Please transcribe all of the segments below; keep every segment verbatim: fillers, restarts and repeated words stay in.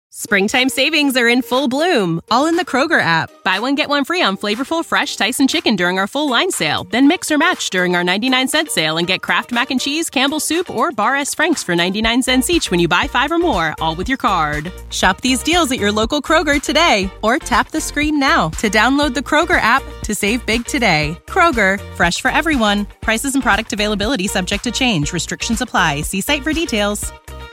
Springtime savings are in full bloom, all in the Kroger app. Buy one, get one free on flavorful, fresh Tyson chicken during our full line sale. Then mix or match during our ninety-nine cent sale and get Kraft Mac and Cheese, Campbell's Soup, or Bar S. Frank's for ninety-nine cents each when you buy five or more, all with your card. Shop these deals at your local Kroger today, or tap the screen now to download the Kroger app to save big today. Kroger, fresh for everyone. Prices and product availability subject to change. Restrictions apply. See site for details.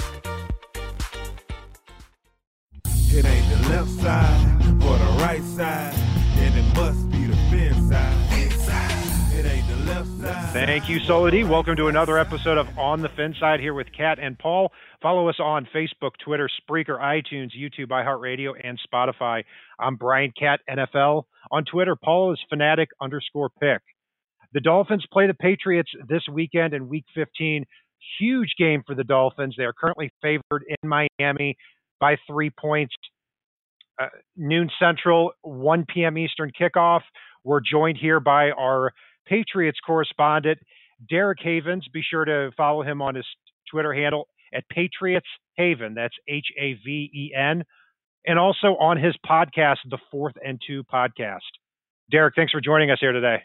It ain't the left side or the right side, then it must be the fin side. Inside. It ain't the left side. Thank you, Solody. Welcome to another episode of On the Fin Side here with Kat and Paul. Follow us on Facebook, Twitter, Spreaker, iTunes, YouTube, iHeartRadio, and Spotify. I'm Brian Cat N F L. On Twitter, Paul is fanatic underscore pick. The Dolphins play the Patriots this weekend in Week fifteen. Huge game for the Dolphins. They are currently favored in Miami by three points. Uh, noon Central, one p.m. Eastern kickoff. We're joined here by our Patriots correspondent, Derek Havens. Be sure to follow him on his Twitter handle at Patriots Haven. That's H A V E N. And also on his podcast, the Fourth and Two podcast. Derek, thanks for joining us here today.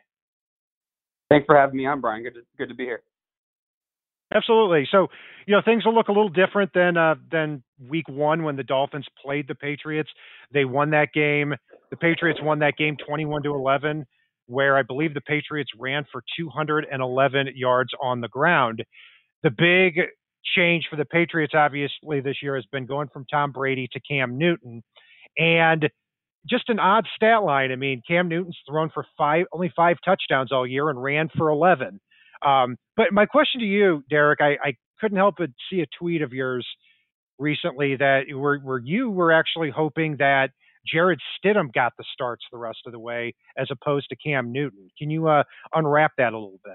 Thanks for having me on, Brian. Good to, good to be here. Absolutely. So, you know, things will look a little different than uh, than week one when the Dolphins played the Patriots. They won that game. The Patriots won that game twenty-one to eleven, where I believe the Patriots ran for two hundred eleven yards on the ground. The big change for the Patriots, obviously, this year has been going from Tom Brady to Cam Newton. And just an odd stat line. I mean, Cam Newton's thrown for five, only five touchdowns all year and ran for eleven. Um, but my question to you, Derek, I, I couldn't help but see a tweet of yours recently that where, where you were actually hoping that Jarrett Stidham got the starts the rest of the way as opposed to Cam Newton. Can you uh, unwrap that a little bit?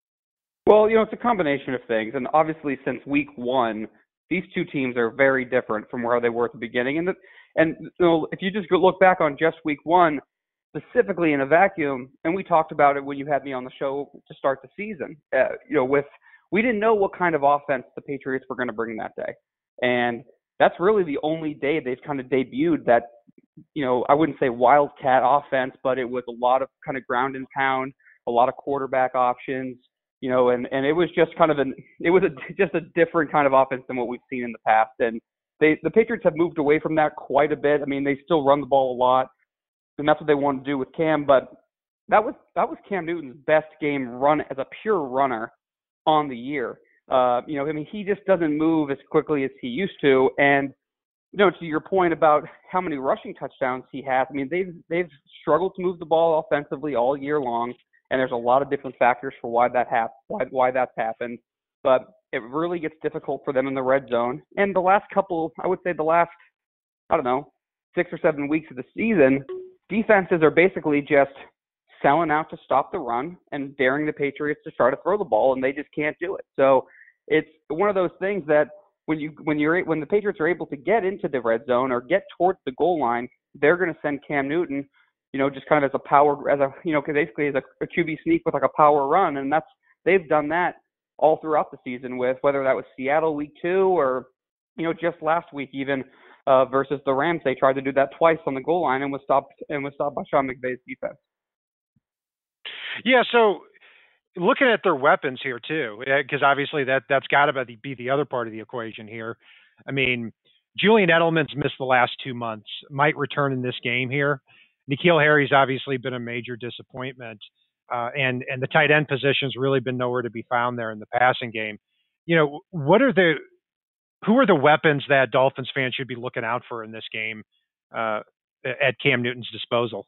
Well, you know, it's a combination of things. And obviously since week one, these two teams are very different from where they were at the beginning. And, the, and you know, if you just go look back on just week one, specifically in a vacuum, and we talked about it when you had me on the show to start the season, uh, you know, with we didn't know what kind of offense the Patriots were going to bring that day. And that's really the only day they've kind of debuted that, you know, I wouldn't say wildcat offense, but it was a lot of kind of ground and pound, a lot of quarterback options, you know, and, and it was just kind of an, it was a, just a different kind of offense than what we've seen in the past. And they, the Patriots have moved away from that quite a bit. I mean, they still run the ball a lot, and that's what they wanted to do with Cam, but that was that was Cam Newton's best game run as a pure runner on the year. Uh, you know, I mean, he just doesn't move as quickly as he used to, and you know, to your point about how many rushing touchdowns he has, I mean, they've they've struggled to move the ball offensively all year long, and there's a lot of different factors for why that hap- why why that's happened, but it really gets difficult for them in the red zone. And the last couple, I would say, the last I don't know, six or seven weeks of the season, defenses are basically just selling out to stop the run and daring the Patriots to try to throw the ball, and they just can't do it. So it's one of those things that when you when you're when the Patriots are able to get into the red zone or get towards the goal line, they're going to send Cam Newton, you know, just kind of as a power as a you know basically as a, a Q B sneak with like a power run, and that's they've done that all throughout the season with whether that was Seattle week two or you know just last week even. Uh, versus the Rams, they tried to do that twice on the goal line and was stopped and was stopped by Sean McVay's defense. Yeah, so looking at their weapons here too, because obviously that that's got to be the other part of the equation here. I mean, Julian Edelman's missed the last two months, might return in this game here. N'Keal Harry's obviously been a major disappointment, uh, and and the tight end position's really been nowhere to be found there in the passing game. You know, what are the Who are the weapons that Dolphins fans should be looking out for in this game uh, at Cam Newton's disposal?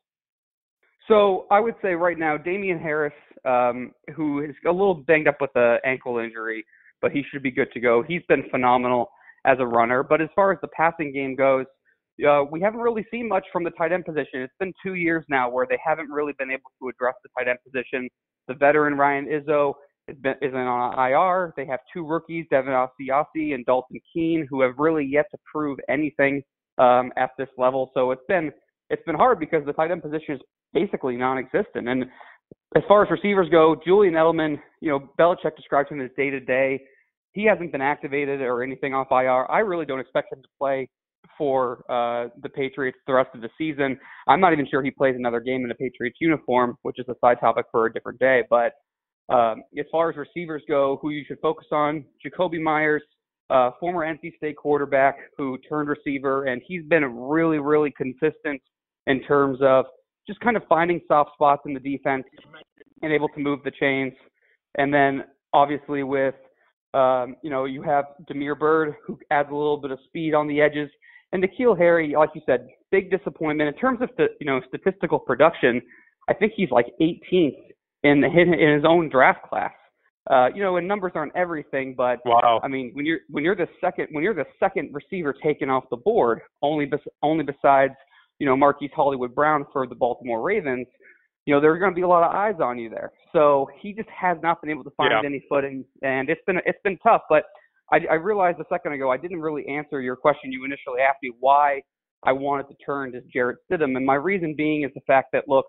So I would say right now, Damian Harris, um, who is a little banged up with an ankle injury, but he should be good to go. He's been phenomenal as a runner. But as far as the passing game goes, uh, we haven't really seen much from the tight end position. It's been two years now where they haven't really been able to address the tight end position. The veteran Ryan Izzo is isn't on I R. They have two rookies, Devin Asiasi and Dalton Keene, who have really yet to prove anything um, at this level. So it's been it's been hard because the tight end position is basically non-existent. And as far as receivers go, Julian Edelman, you know, Belichick described him as day-to-day. He hasn't been activated or anything off I R. I really don't expect him to play for uh, the Patriots the rest of the season. I'm not even sure he plays another game in a Patriots uniform, which is a side topic for a different day. But um, as far as receivers go, who you should focus on, Jakobi Meyers, uh, former N C State quarterback who turned receiver, and he's been really, really consistent in terms of just kind of finding soft spots in the defense and able to move the chains. And then obviously with, um, you know, you have Damiere Byrd, who adds a little bit of speed on the edges. And N'Keal Harry, like you said, big disappointment. In terms of, the, you know, statistical production, I think he's like eighteenth in, the, in his own draft class. Uh, you know, and numbers aren't everything, but wow. I mean, when you're when you're the second when you're the second receiver taken off the board, only bes- only besides you know Marquise Hollywood Brown for the Baltimore Ravens, you know there's going to be a lot of eyes on you there. So he just has not been able to find yeah. any footing, and it's been it's been tough. But I, I realized a second ago I didn't really answer your question. You initially asked me why I wanted to turn to Jarrett Stidham, and my reason being is the fact that look,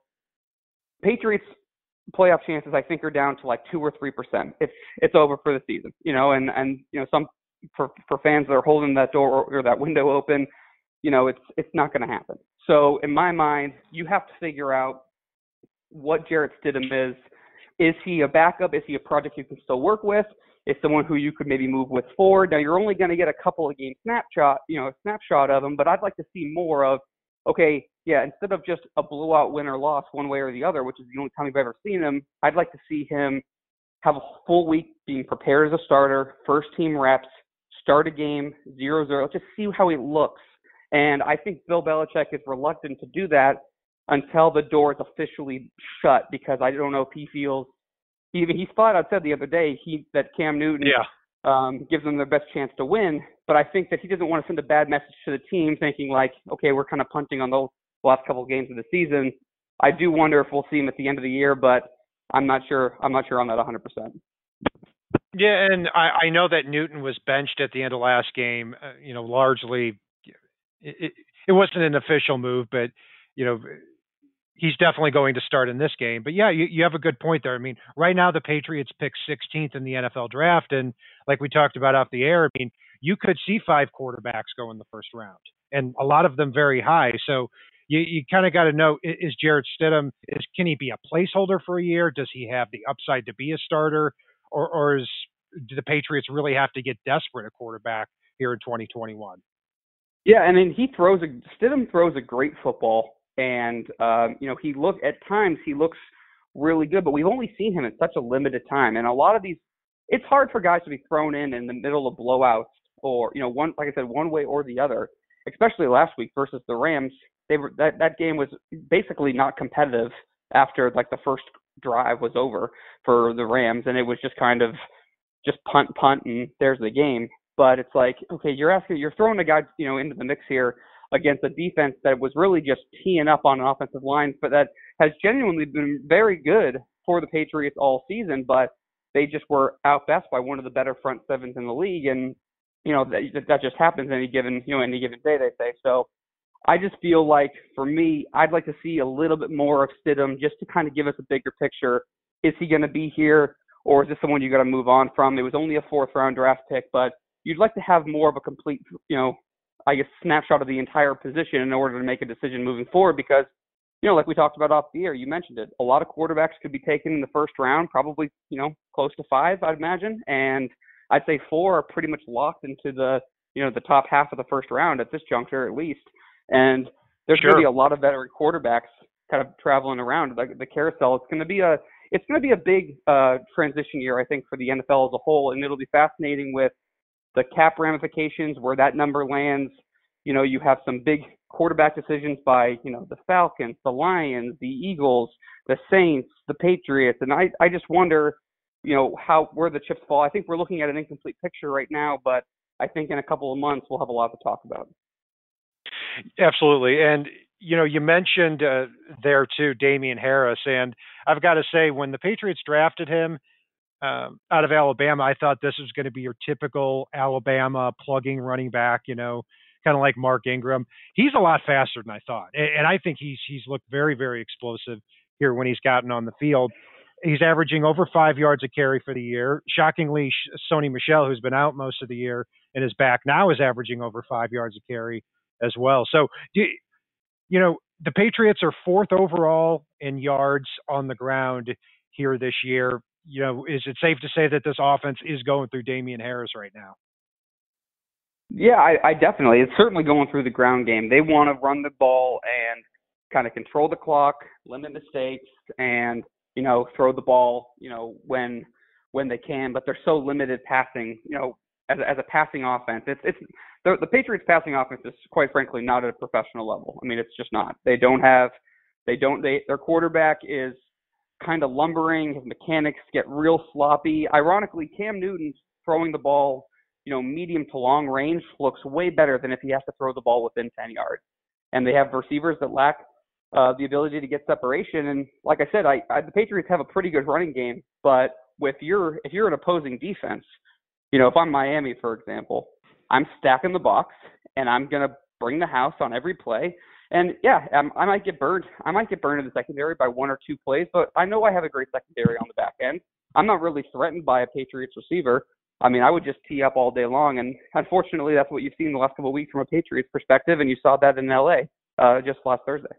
Patriots playoff chances I think are down to like two or three percent. It's it's over for the season, you know, and and you know some for for fans that are holding that door or, or that window open, you know, it's it's not going to happen. So in my mind, you have to figure out what Jarrett Stidham is. Is he a backup? Is he a project you can still work with? Is someone who you could maybe move with forward? Now you're only going to get a couple of game snapshot, you know, a snapshot of him, but I'd like to see more of. Okay, yeah, instead of just a blowout win or loss one way or the other, which is the only time I've ever seen him, I'd like to see him have a full week being prepared as a starter, first team reps, start a game, zero zero, just see how he looks. And I think Bill Belichick is reluctant to do that until the door is officially shut, because I don't know if he feels he he flat out said the other day he that Cam Newton yeah. Um, gives them their best chance to win. But I think that he doesn't want to send a bad message to the team thinking like, okay, we're kind of punting on the last couple of games of the season. I do wonder if we'll see him at the end of the year, but I'm not sure. I'm not sure on that one hundred percent. Yeah, and I, I know that Newton was benched at the end of last game, uh, you know, largely it, it, it wasn't an official move, but, you know, he's definitely going to start in this game. But yeah, you, you have a good point there. I mean, right now the Patriots pick sixteenth in the N F L draft. And like we talked about off the air, I mean, you could see five quarterbacks go in the first round and a lot of them very high. So you, you kind of got to know, is Jarrett Stidham, is, can he be a placeholder for a year? Does he have the upside to be a starter? Or, or is, do the Patriots really have to get desperate at quarterback here in twenty twenty-one? Yeah. And then he throws a, Stidham throws a great football. And, um, you know, he look at times he looks really good, but we've only seen him in such a limited time. And a lot of these, it's hard for guys to be thrown in in the middle of blowouts or, you know, one, like I said, one way or the other, especially last week versus the Rams. They were, that, that game was basically not competitive after like the first drive was over for the Rams. And it was just kind of just punt, punt, and there's the game. But it's like, okay, you're asking, you're throwing a guy, you know, into the mix here against a defense that was really just teeing up on an offensive line, but that has genuinely been very good for the Patriots all season, but they just were outbest by one of the better front sevens in the league. And, you know, that, that just happens any given, you know, any given day, they say. So I just feel like for me, I'd like to see a little bit more of Stidham just to kind of give us a bigger picture. Is he going to be here, or is this someone you got to move on from? It was only a fourth round draft pick, but you'd like to have more of a complete, you know, I guess, snapshot of the entire position in order to make a decision moving forward because, you know, like we talked about off the air, you mentioned it, a lot of quarterbacks could be taken in the first round, probably, you know, close to five, I'd imagine. And I'd say four are pretty much locked into the, you know, the top half of the first round at this juncture at least. And there's Sure. going to be a lot of veteran quarterbacks kind of traveling around the, the carousel. It's going to be a, it's going to be a big uh, transition year, I think, for the N F L as a whole. And it'll be fascinating with the cap ramifications, where that number lands. You know, you have some big quarterback decisions by, you know, the Falcons, the Lions, the Eagles, the Saints, the Patriots. And I, I just wonder, you know, how, where the chips fall. I think we're looking at an incomplete picture right now, but I think in a couple of months we'll have a lot to talk about. Absolutely. And, you know, you mentioned uh, there too, Damian Harris. And I've got to say, when the Patriots drafted him, Um, out of Alabama, I thought this was going to be your typical Alabama plugging running back, you know, kind of like Mark Ingram. He's a lot faster than I thought. And, and I think he's he's looked very, very explosive here when he's gotten on the field. He's averaging over five yards a carry for the year. Shockingly, Sony Michel, who's been out most of the year and is back now, is averaging over five yards a carry. as well. So, do, you know, the Patriots are fourth overall in yards on the ground here this year. You know, is it safe to say that this offense is going through Damian Harris right now? Yeah, I, I definitely. It's certainly going through the ground game. They want to run the ball and kind of control the clock, limit mistakes, and, you know, throw the ball, you know, when when they can. But they're so limited passing, you know, as, as a passing offense. It's it's the, the Patriots passing offense is quite frankly not at a professional level. I mean, it's just not. They don't have, they don't, they their quarterback is kind of lumbering. His mechanics get real sloppy. Ironically, Cam Newton's throwing the ball, you know, medium to long range looks way better than if he has to throw the ball within ten yards. And they have receivers that lack uh, the ability to get separation. And like I said, I, I the Patriots have a pretty good running game, but with your if you're an opposing defense, you know, if I'm Miami, for example, I'm stacking the box and I'm gonna bring the house on every play. And yeah, I'm, I might get burned. I might get burned in the secondary by one or two plays, but I know I have a great secondary on the back end. I'm not really threatened by a Patriots receiver. I mean, I would just tee up all day long, and unfortunately, that's what you've seen the last couple of weeks from a Patriots perspective, and you saw that in L A uh, just last Thursday.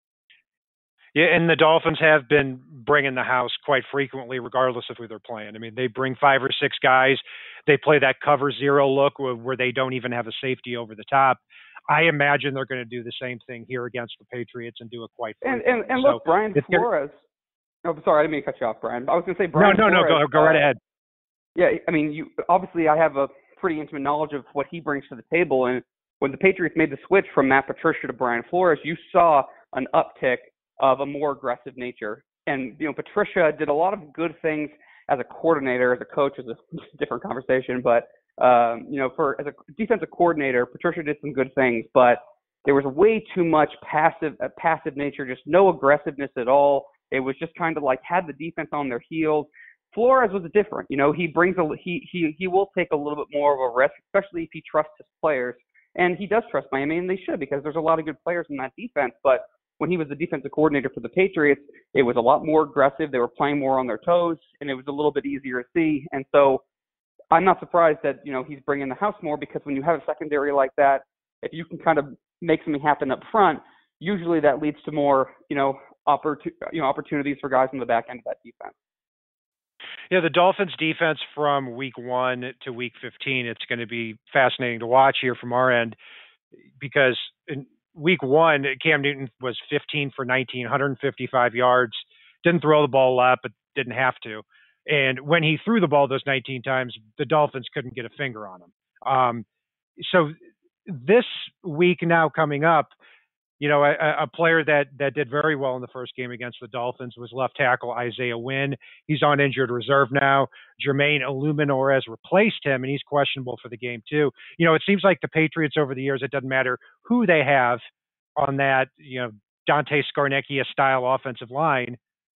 Yeah, and the Dolphins have been bringing the house quite frequently, regardless of who they're playing. I mean, they bring five or six guys. They play that cover zero look where, where they don't even have a safety over the top. I imagine they're going to do the same thing here against the Patriots and do it quite frequently. And, and, and so look, Brian Flores. Oh, sorry, I didn't mean to cut you off, Brian. I was going to say Brian No, no, Flores, no, go, go right uh, ahead. Yeah, I mean, you obviously I have a pretty intimate knowledge of what he brings to the table. And when the Patriots made the switch from Matt Patricia to Brian Flores, you saw an uptick of a more aggressive nature. And, you know, Patricia did a lot of good things as a coordinator. As a coach is a different conversation. But, um, you know, for as a defensive coordinator, Patricia did some good things. But there was way too much passive, uh, passive nature, just no aggressiveness at all. It was just kind of like had the defense on their heels. Flores was different. You know, he brings a he he he will take a little bit more of a risk, especially if he trusts his players. And he does trust Miami, and they should, because there's a lot of good players in that defense. But when he was the defensive coordinator for the Patriots, it was a lot more aggressive. They were playing more on their toes, and it was a little bit easier to see. And so I'm not surprised that, you know, he's bringing the house more, because when you have a secondary like that, if you can kind of make something happen up front, usually that leads to more, you know, opportu- you know, opportunities for guys in the back end of that defense. Yeah, the Dolphins defense from week one to week fifteen, it's going to be fascinating to watch here from our end, because in week one, Cam Newton was fifteen for nineteen, one hundred fifty-five yards, didn't throw the ball a lot, but didn't have to. And when he threw the ball those nineteen times, the Dolphins couldn't get a finger on him. Um, so this week now coming up, you know, a, a player that that did very well in the first game against the Dolphins was left tackle Isaiah Wynn. He's on injured reserve now. Jermaine Illuminor has replaced him, and he's questionable for the game too. You know, it seems like the Patriots over the years, it doesn't matter who they have on that, you know, Dante Scarnecchia style offensive line,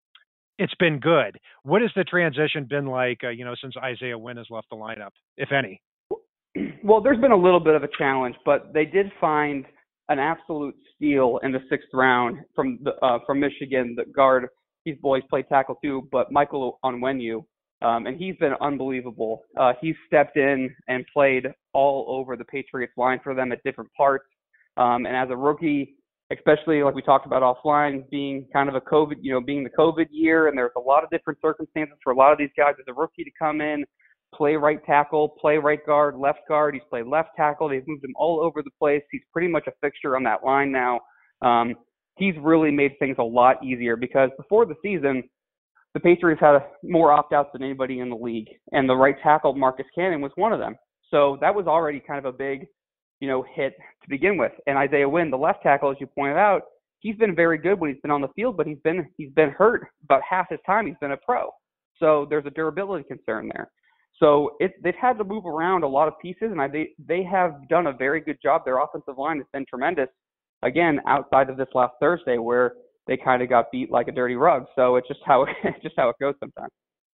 it's been good. What has the transition been like, uh, you know, since Isaiah Wynn has left the lineup, if any? Well, there's been a little bit of a challenge, but they did find an absolute steal in the sixth round from the uh, from Michigan, the guard. He's boys played tackle too, but Michael Onwenu, um, and he's been unbelievable. Uh, he's stepped in and played all over the Patriots line for them at different parts. Um, and as a rookie, especially like we talked about offline, being kind of a COVID, you know, being the COVID year, and there's a lot of different circumstances for a lot of these guys as a rookie to come in, play right tackle, play right guard, left guard. He's played left tackle. They've moved him all over the place. He's pretty much a fixture on that line now. Um, he's really made things a lot easier, because before the season, the Patriots had more opt-outs than anybody in the league, and the right tackle, Marcus Cannon, was one of them. So that was already kind of a big, you know, hit to begin with. And Isaiah Wynn, the left tackle, as you pointed out, he's been very good when he's been on the field, but he's been he's been hurt about half his time he's been a pro. So there's a durability concern there. So it, they've had to move around a lot of pieces, and I, they they have done a very good job. Their offensive line has been tremendous, again, outside of this last Thursday where they kind of got beat like a dirty rug. So it's just how it's just how it goes sometimes.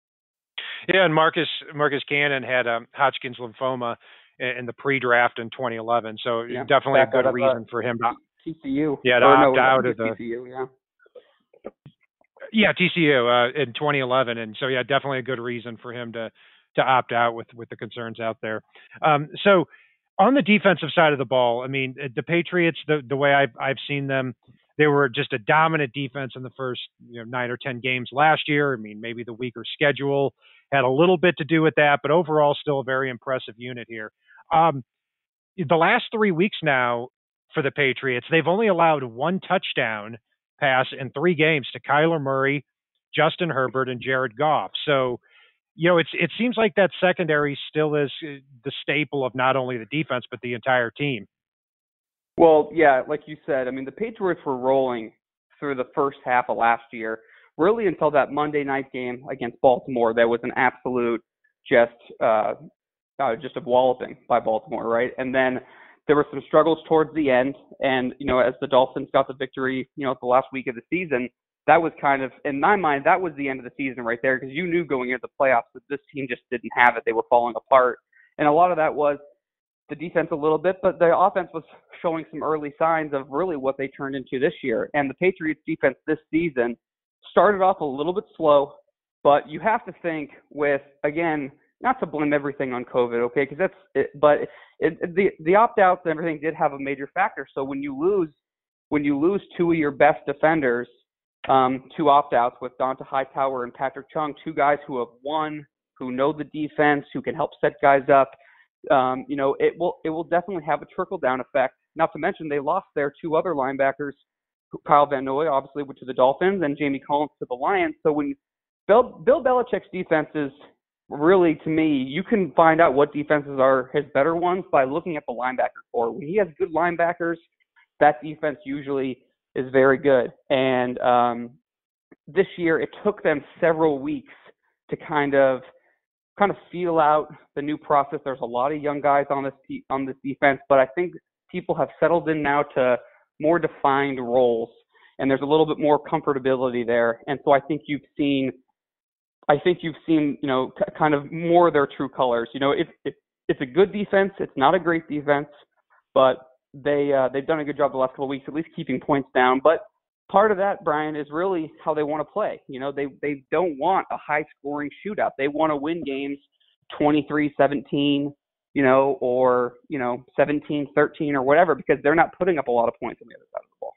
Yeah, and Marcus Marcus Cannon had um, Hodgkin's lymphoma in, in the pre-draft in twenty eleven, so yeah, definitely a good reason for him to T C U. Yeah, to or opt no, out of the T C U. Yeah. Yeah, T C U uh, in twenty eleven, and so yeah, definitely a good reason for him to to opt out with with the concerns out there. Um, so On the defensive side of the ball, I mean, the Patriots, the the way I've I've seen them, they were just a dominant defense in the first you know nine or ten games last year. I mean, maybe the weaker schedule had a little bit to do with that, but overall, still a very impressive unit here. Um, the last three weeks now for the Patriots, they've only allowed one touchdown pass in three games to Kyler Murray, Justin Herbert, and Jared Goff. So you know, it's it seems like that secondary still is uh, the staple of not only the defense but the entire team. Well, yeah, like you said, I mean, the Patriots were rolling through the first half of last year, really until that Monday night game against Baltimore. That was an absolute just uh, uh, just a walloping by Baltimore, right? And then there were some struggles towards the end, and you know, as the Dolphins got the victory, you know, the last week of the season, that was kind of, in my mind, that was the end of the season right there, because you knew going into the playoffs that this team just didn't have it. They were falling apart. And a lot of that was the defense a little bit, but the offense was showing some early signs of really what they turned into this year. And the Patriots defense this season started off a little bit slow, but you have to think with, again, not to blame everything on COVID, okay, because that's it, but it, it, the the opt-outs and everything did have a major factor. So when you lose, when you lose two of your best defenders, um, two opt-outs with Donta Hightower and Patrick Chung, two guys who have won, who know the defense, who can help set guys up, um, you know, it will it will definitely have a trickle-down effect. Not to mention they lost their two other linebackers, Kyle Van Noy, obviously, went to the Dolphins, and Jamie Collins to the Lions. So when Bill, Bill Belichick's defense is really, to me, you can find out what defenses are his better ones by looking at the linebacker core. When he has good linebackers, that defense usually is very good. And um, this year, it took them several weeks to kind of kind of feel out the new process. There's a lot of young guys on this on this defense, but I think people have settled in now to more defined roles, and there's a little bit more comfortability there. And so I think you've seen, I think you've seen, you know, c- kind of more of their true colors. You know, if it, it's a good defense, it's not a great defense, but they uh, they've done a good job the last couple of weeks, at least keeping points down. But part of that, Brian, is really how they want to play. You know, they they don't want a high-scoring shootout. They want to win games twenty-three seventeen, you know, or, you know, seventeen thirteen or whatever, because they're not putting up a lot of points on the other side of the ball.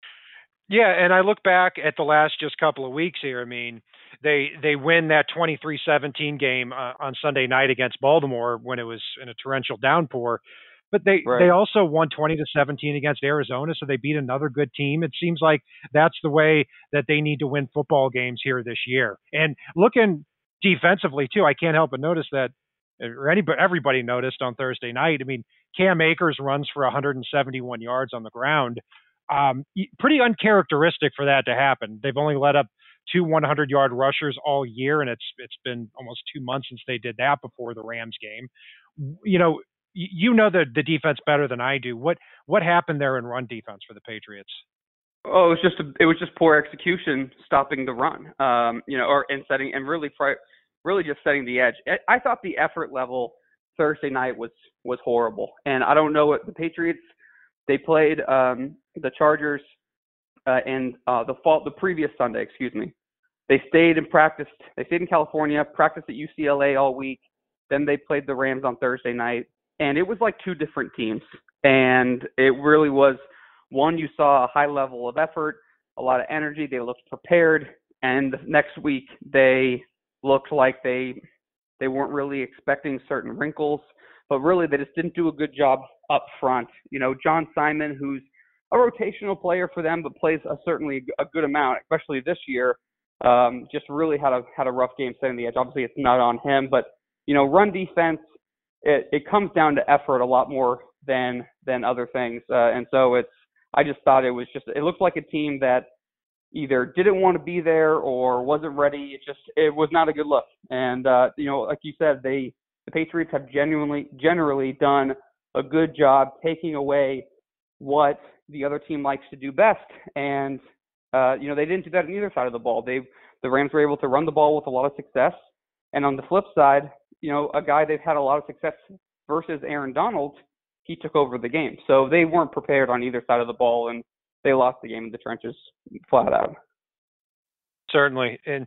Yeah, and I look back at the last just couple of weeks here. I mean, they they win that twenty-three seventeen game uh, on Sunday night against Baltimore when it was in a torrential downpour. But they, Right. they also won twenty to seventeen against Arizona, so they beat another good team. It seems like that's the way that they need to win football games here this year. And looking defensively too, I can't help but notice that, or anybody, everybody noticed on Thursday night. I mean, Cam Akers runs for one hundred seventy-one yards on the ground. Um, pretty uncharacteristic for that to happen. They've only let up two hundred-yard rushers all year, and it's it's been almost two months since they did that before the Rams game. You know, you know the the defense better than I do. What what happened there in run defense for the Patriots? Oh, it was just a, it was just poor execution, stopping the run. Um, you know, or and setting and really really just setting the edge. I thought the effort level Thursday night was was horrible, and I don't know what the Patriots. They played um, the Chargers uh, and uh, the fall the previous Sunday, excuse me. They stayed and practiced. They stayed in California, practiced at U C L A all week. Then they played the Rams on Thursday night, and it was like two different teams. And it really was one, you saw a high level of effort, a lot of energy. They looked prepared, and next week they looked like they they weren't really expecting certain wrinkles. But really, they just didn't do a good job up front. You know, John Simon, who's a rotational player for them, but plays a, certainly a good amount, especially this year, um, just really had a had a rough game setting the edge. Obviously, it's not on him, but you know, run defense, it, it comes down to effort a lot more than than other things. Uh, and so it's, I just thought it was just, it looked like a team that either didn't want to be there or wasn't ready. It just, it was not a good look. And uh, you know, like you said, they. The Patriots have genuinely, generally done a good job taking away what the other team likes to do best, and uh, you know, they didn't do that on either side of the ball. They, the Rams were able to run the ball with a lot of success, and on the flip side, you know, a guy they've had a lot of success versus Aaron Donald, he took over the game. So they weren't prepared on either side of the ball, and they lost the game in the trenches flat out. Certainly, and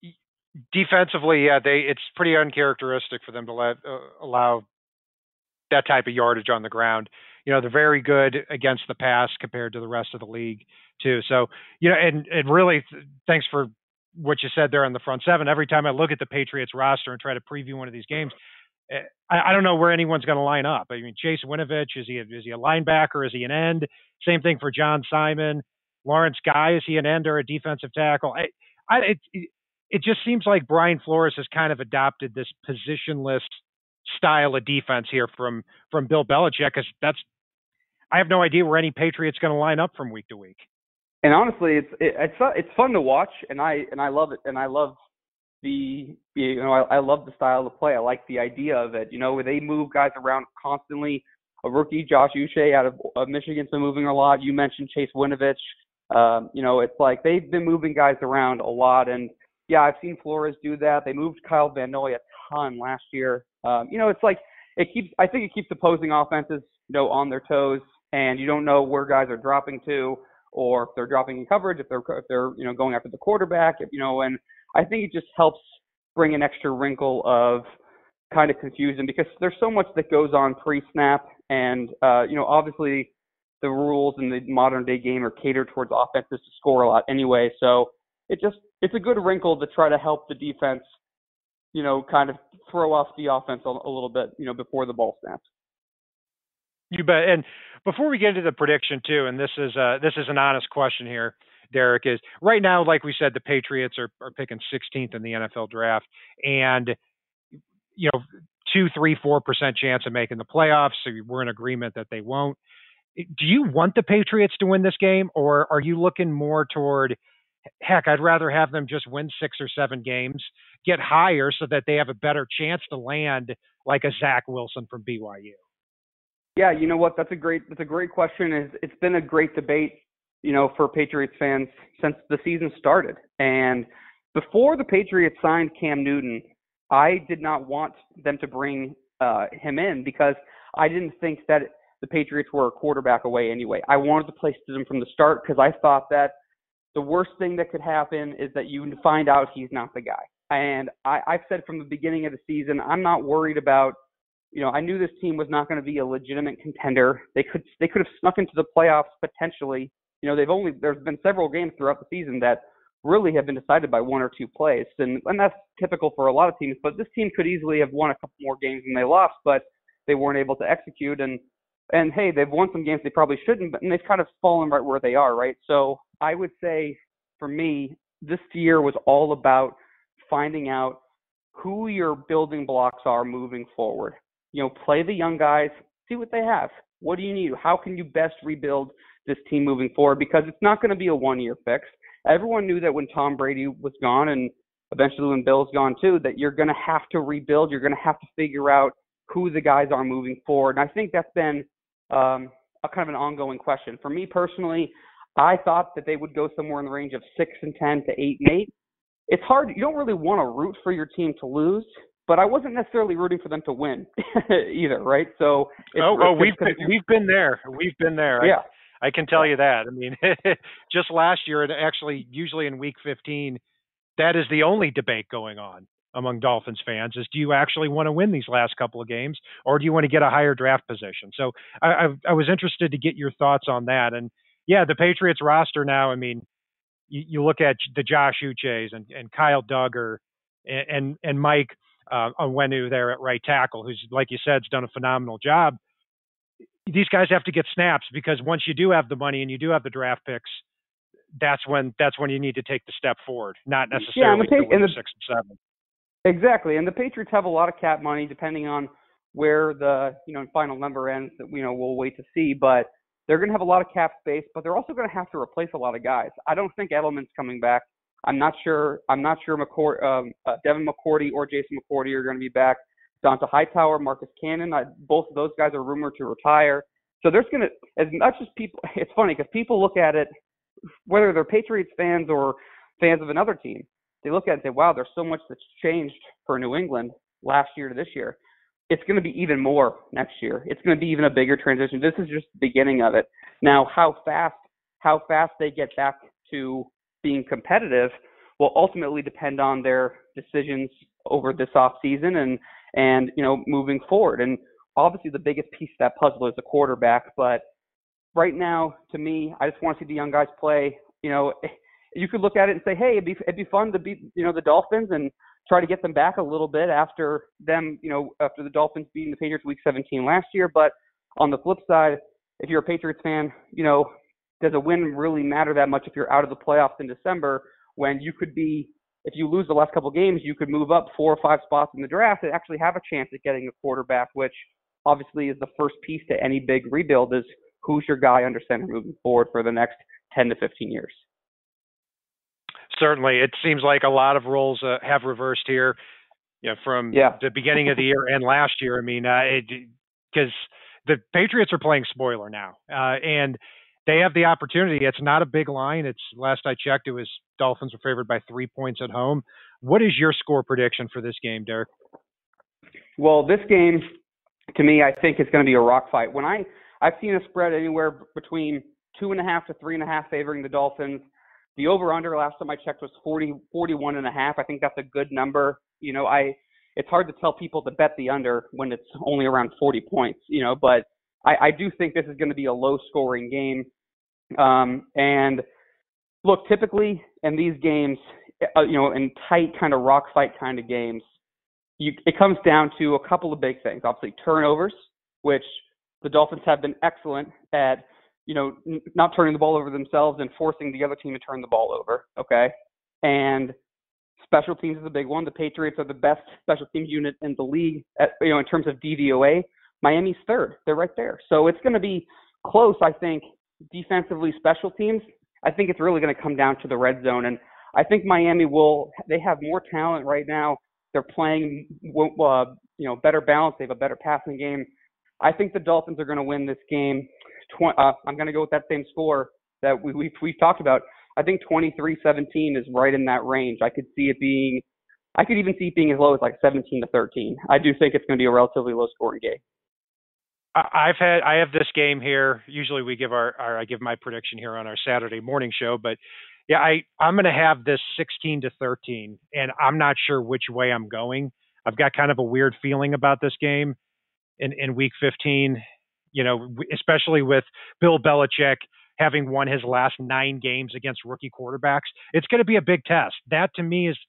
defensively, yeah, they it's pretty uncharacteristic for them to let uh, allow that type of yardage on the ground. You know, they're very good against the pass compared to the rest of the league too. So, you know, and, and really thanks for what you said there on the front seven. Every time I look at the Patriots roster and try to preview one of these games, I, I don't know where anyone's going to line up. I mean, Chase Winovich, is he a, is he a linebacker? Is he an end? Same thing for John Simon. Lawrence Guy, is he an end or a defensive tackle? I, I, it, it just seems like Brian Flores has kind of adopted this positionless style of defense here from from Bill Belichick, because that's I have no idea where any Patriot's going to line up from week to week. And honestly, it's it, it's it's fun to watch, and I and I love it, and I love the you know I, I love the style of play. I like the idea of it. You know, where they move guys around constantly. A rookie, Josh Uche out of, of Michigan's been moving a lot. You mentioned Chase Winovich. Um, you know, it's like they've been moving guys around a lot, and yeah, I've seen Flores do that. They moved Kyle Van Noy a ton last year. Um, you know, it's like it keeps. I think it keeps opposing offenses, you know, on their toes, and you don't know where guys are dropping to, or if they're dropping in coverage, if they're if they're you know going after the quarterback, if, you know, and I think it just helps bring an extra wrinkle of kind of confusion, because there's so much that goes on pre-snap, and uh, you know, obviously the rules in the modern day game are catered towards offenses to score a lot anyway. So it just it's a good wrinkle to try to help the defense, you know, kind of throw off the offense a, a little bit, you know, before the ball snaps. You bet. And before we get into the prediction too, and this is uh this is an honest question here, Derek, is right now, like we said, the Patriots are, are picking sixteenth in the N F L draft, and you know, two, three, four percent chance of making the playoffs. So we're in agreement that they won't. Do you want the Patriots to win this game, or are you looking more toward, heck, I'd rather have them just win six or seven games, get higher so that they have a better chance to land like a Zach Wilson from B Y U? Yeah, you know what? That's a great that's a great question. It's, it's been a great debate, you know, for Patriots fans since the season started. And before the Patriots signed Cam Newton, I did not want them to bring uh, him in, because I didn't think that the Patriots were a quarterback away anyway. I wanted to play them from the start, because I thought that the worst thing that could happen is that you find out he's not the guy. And I, I've said from the beginning of the season, I'm not worried about, you know, I knew this team was not going to be a legitimate contender. They could they could have snuck into the playoffs potentially. You know, they've only there's been several games throughout the season that really have been decided by one or two plays, and and that's typical for a lot of teams. But this team could easily have won a couple more games than they lost, but they weren't able to execute. And and hey, they've won some games they probably shouldn't, but and they've kind of fallen right where they are, right? So I would say for me, this year was all about finding out who your building blocks are moving forward. You know, play the young guys, see what they have. What do you need? How can you best rebuild this team moving forward? Because it's not going to be a one-year fix. Everyone knew that when Tom Brady was gone, and eventually when Bill's gone too, that you're going to have to rebuild. You're going to have to figure out who the guys are moving forward. And I think that's been um, a kind of an ongoing question. For me personally, I thought that they would go somewhere in the range of six and ten to eight and eight. It's hard. You don't really want to root for your team to lose, but I wasn't necessarily rooting for them to win either, right? So it's, oh, oh it's, we've been, we've been there. We've been there. Yeah. I, I can tell you that. I mean, just last year, and actually usually in week fifteen, that is the only debate going on among Dolphins fans is, do you actually want to win these last couple of games, or do you want to get a higher draft position? So I, I, I was interested to get your thoughts on that. And yeah, the Patriots roster now, I mean, you, you look at the Josh Uches and, and Kyle Duggar and, and, and Mike uh, Onwenu there at right tackle, who's, like you said, has done a phenomenal job. These guys have to get snaps, because once you do have the money and you do have the draft picks, that's when that's when you need to take the step forward, not necessarily yeah, and the, and the, six and seven. Exactly, and the Patriots have a lot of cap money, depending on where the you know final number ends. That you know we'll wait to see, but they're going to have a lot of cap space. But they're also going to have to replace a lot of guys. I don't think Edelman's coming back. I'm not sure. I'm not sure McCourt, um, uh, Devin McCourty or Jason McCourty are going to be back. Donta Hightower, Marcus Cannon, I, both of those guys are rumored to retire. So there's going to, as much as people, it's funny because people look at it, whether they're Patriots fans or fans of another team, they look at it and say, wow, there's so much that's changed for New England last year to this year. It's going to be even more next year. It's going to be even a bigger transition. This is just the beginning of it. Now, how fast, how fast they get back to being competitive will ultimately depend on their decisions over this off season and, and, you know, moving forward. And obviously the biggest piece of that puzzle is the quarterback. But right now, to me, I just want to see the young guys play. You know, you could look at it and say, hey, it'd be it'd be fun to beat, you know, the Dolphins and try to get them back a little bit after them, you know, after the Dolphins beating the Patriots week seventeen last year. But on the flip side, if you're a Patriots fan, you know, does a win really matter that much if you're out of the playoffs in December when you could be, if you lose the last couple of games, you could move up four or five spots in the draft and actually have a chance at getting a quarterback, which obviously is the first piece to any big rebuild is who's your guy under center moving forward for the next ten to fifteen years. Certainly. It seems like a lot of roles uh, have reversed here, you know, from yeah. the beginning of the year and last year. I mean, uh, it, because the Patriots are playing spoiler now, uh, and they have the opportunity. It's not a big line. It's last I checked, it was Dolphins were favored by three points at home. What is your score prediction for this game, Derek? Well, this game, to me, I think is going to be a rock fight. When I I've seen a spread anywhere between two and a half to three and a half favoring the Dolphins. The over/under last time I checked was forty, forty-one and a half. I think that's a good number. You know, I it's hard to tell people to bet the under when it's only around forty points. You know, but I, I do think this is going to be a low-scoring game. Um, and look, typically in these games, uh, you know, in tight kind of rock fight kind of games, you, it comes down to a couple of big things. Obviously, turnovers, which the Dolphins have been excellent at. You know, n- not turning the ball over themselves and forcing the other team to turn the ball over, okay? And special teams is a big one. The Patriots are the best special teams unit in the league, at, you know, in terms of D V O A. Miami's third. They're right there. So it's going to be close, I think, defensively, special teams. I think it's really going to come down to the red zone. And I think Miami will – they have more talent right now. They're playing, uh, you know, better balance. They have a better passing game. I think the Dolphins are going to win this game. Tw- uh, I'm going to go with that same score that we, we've, we've talked about. I think twenty-three seventeen is right in that range. I could see it being – I could even see it being as low as like seventeen to thirteen. I do think it's going to be a relatively low-scoring game. I've had I have this game here. Usually we give our, our I give my prediction here on our Saturday morning show, but yeah, I I'm going to have this sixteen to thirteen, and I'm not sure which way I'm going. I've got kind of a weird feeling about this game in in week fifteen. You know, especially with Bill Belichick having won his last nine games against rookie quarterbacks, it's going to be a big test. That to me is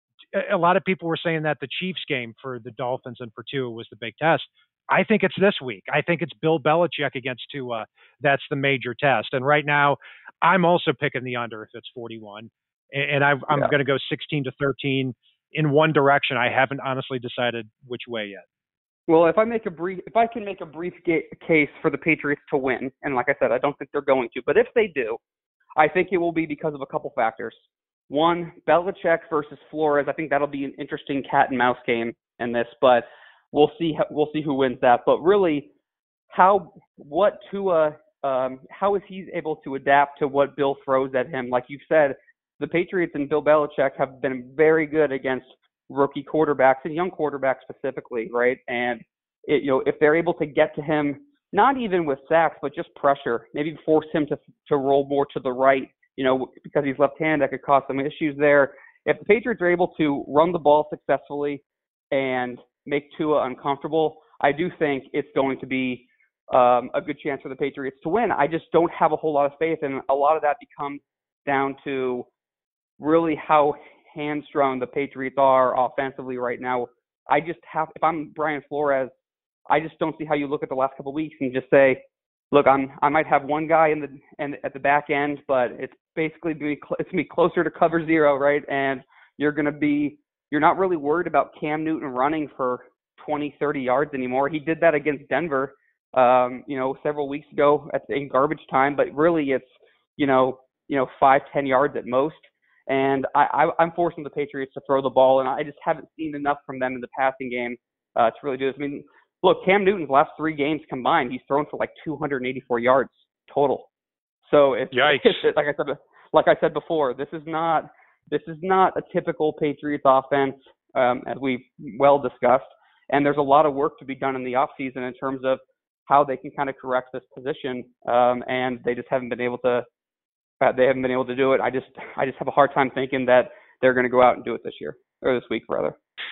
a lot of people were saying that the Chiefs game for the Dolphins and for Tua was the big test. I think it's this week. I think it's Bill Belichick against Tua. That's the major test. And right now, I'm also picking the under if it's forty-one. And I, I'm yeah. going to go sixteen to thirteen in one direction. I haven't honestly decided which way yet. Well, if I make a brief, if I can make a brief ga- case for the Patriots to win, and like I said, I don't think they're going to, but if they do, I think it will be because of a couple factors. One, Belichick versus Flores. I think that'll be an interesting cat and mouse game in this, but we'll see. We'll see who wins that. But really, how what Tua, um, how is he able to adapt to what Bill throws at him? Like you've said, the Patriots and Bill Belichick have been very good against rookie quarterbacks and young quarterbacks specifically, right? And it, you know, if they're able to get to him, not even with sacks, but just pressure, maybe force him to to roll more to the right, you know, because he's left-handed, that could cause some issues there. If the Patriots are able to run the ball successfully and make Tua uncomfortable, I do think it's going to be um, a good chance for the Patriots to win. I just don't have a whole lot of faith, and a lot of that becomes down to really how hamstrung the Patriots are offensively right now. I just have, if I'm Brian Flores, I just don't see how you look at the last couple of weeks and just say, look, I'm I might have one guy in the and at the back end, but it's basically be it's gonna be closer to cover zero, right? And you're gonna be you're not really worried about Cam Newton running for twenty, thirty yards anymore. He did that against Denver, um, you know, several weeks ago at in garbage time, but really it's you know you know five, ten yards at most. And I, I, I'm forcing the Patriots to throw the ball, and I just haven't seen enough from them in the passing game uh, to really do this. I mean, look, Cam Newton's last three games combined, he's thrown for like two hundred eighty-four yards total. So it's, it's like I said, like I said before, this is not this is not a typical Patriots offense, um, as we've well discussed. And there's a lot of work to be done in the offseason in terms of how they can kind of correct this position, um, and they just haven't been able to. Uh, they haven't been able to do it. I just I just have a hard time thinking that they're going to go out and do it this year or this week rather.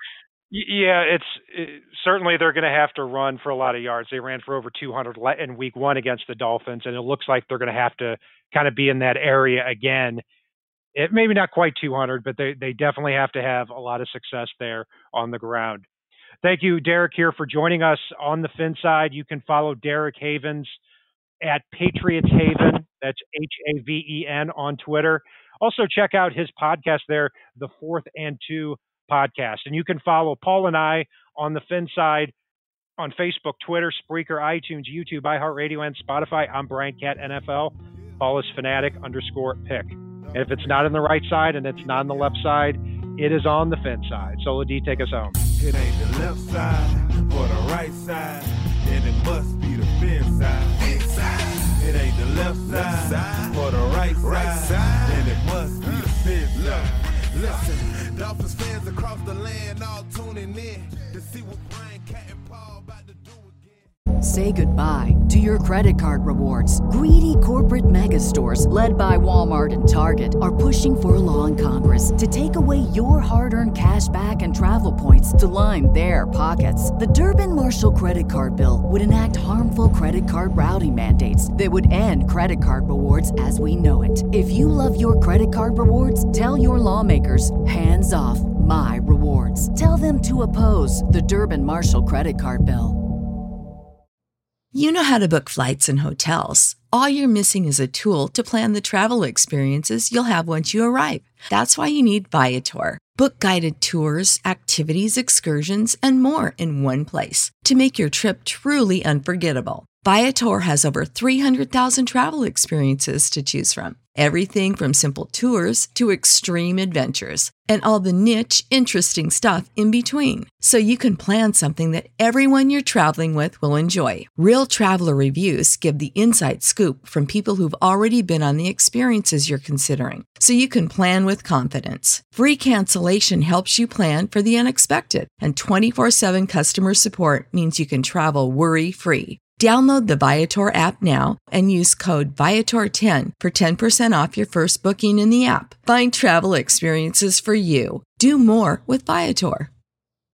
Yeah, it's it, certainly they're going to have to run for a lot of yards. They ran for over two hundred in week one against the Dolphins, and it looks like they're going to have to kind of be in that area again. It maybe not quite two hundred, but they, they definitely have to have a lot of success there on the ground. Thank you, Derek, here for joining us on the Fin side. You can follow Derek Havens at Patriots Haven. That's H A V E N on Twitter. Also, check out his podcast there, the Fourth and Two podcast. And you can follow Paul and I on the Fin side on Facebook, Twitter, Spreaker, iTunes, YouTube, iHeartRadio, and Spotify. I'm Brian Cat N F L. Paul is Fanatic underscore pick. And if it's not on the right side and it's not on the left side, it is on the Fin side. Solo D, take us home. It ain't the left side or the right side, then it must be the Fin side. Inside. It ain't the left side, side or the right, right side, side, then it must be the Fin side. Listen, Dolphins fans across the land all tuning in to see what Brian Cat and Paul about to do again. Say goodbye to your credit card rewards. Greedy corporate mega stores, led by Walmart and Target, are pushing for a law in Congress to take away your hard-earned cash back and travel points to line their pockets. The Durbin-Marshall credit card bill would enact harmful credit card routing mandates that would end credit card rewards as we know it. If you love your credit card rewards, tell your lawmakers, hands off my rewards. Tell them to oppose the Durbin-Marshall credit card bill. You know how to book flights and hotels. All you're missing is a tool to plan the travel experiences you'll have once you arrive. That's why you need Viator. Book guided tours, activities, excursions, and more in one place to make your trip truly unforgettable. Viator has over three hundred thousand travel experiences to choose from. Everything from simple tours to extreme adventures and all the niche, interesting stuff in between. So you can plan something that everyone you're traveling with will enjoy. Real traveler reviews give the inside scoop from people who've already been on the experiences you're considering. So you can plan with confidence. Free cancellation helps you plan for the unexpected. And twenty-four seven customer support means you can travel worry-free. Download the Viator app now and use code Viator ten for ten percent off your first booking in the app. Find travel experiences for you. Do more with Viator.